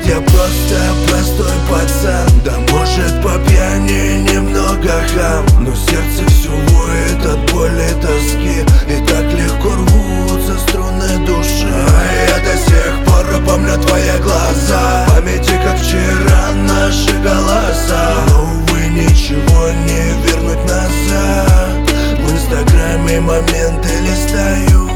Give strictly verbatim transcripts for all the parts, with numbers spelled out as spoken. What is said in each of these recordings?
я просто простой пацан, да может по пьяни немного хам, но сердце все воет от боли, тоски, и так легко рвутся струны души. А я до сих пор помню твои глаза, в памяти как вчера наши голоса. Но увы, ничего не вернуть назад, в инстаграме моменты листаю.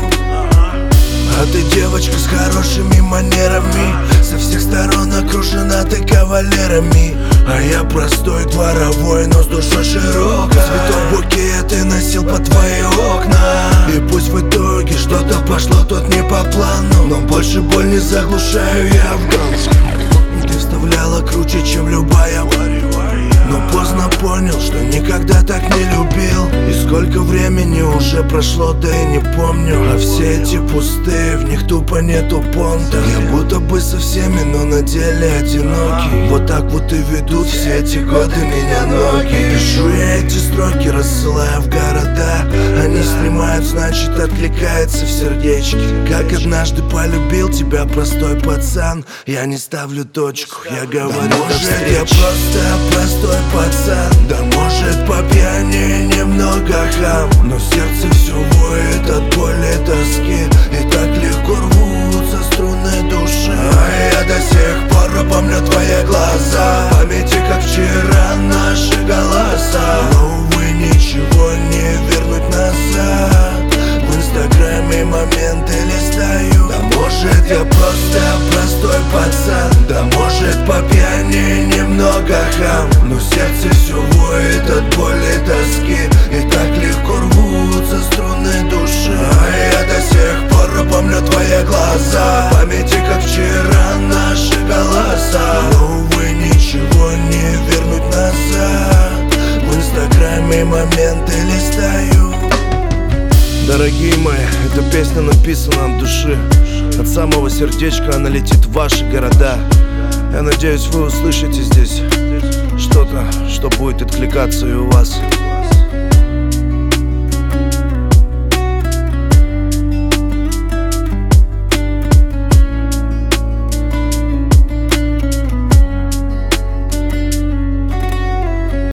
А ты девочка с хорошими манерами, со всех сторон окружена ты кавалерами. А я простой дворовой, но с душой широкой. Цветов букет ты носил под твои окна, и пусть в итоге что-то пошло тут не по плану, но больше боль не заглушаю я афганцу. Ты вставляла круче, чем любая, но поздно понял, что никогда так не любил. И сколько времени уже прошло, да и не помню. А все эти пустые, в них тупо нету понта. Я будто бы со всеми, но на деле одинокий. Вот так вот и ведут все эти годы меня ноги. Пишу я эти строки, рассылая в города. Они снимают, значит откликается в сердечке. Как однажды полюбил тебя простой пацан, я не ставлю точку, я говорю, да может я просто простой пацан, да может по пьяни немного хам, но сердце все воет от боли, тоски, и так легко рвутся струны души. А я до сих пор помню твои глаза, в памяти как вчера наши голоса. Но увы, ничего не вернуть назад, в инстаграме моменты листаю. Да может я просто простой пацан, да может по пьяни немного хам, но сердце все воет от боли, тоски, и так легко рвутся струны души. А я до сих пор помню твои глаза, в памяти как вчера наши голоса. Но увы, ничего не вернуть назад, в инстаграме моменты листаю. Дорогие мои, эта песня написана от души, от самого сердечка она летит в ваши города. Я надеюсь, вы услышите здесь что-то, что будет откликаться и у вас.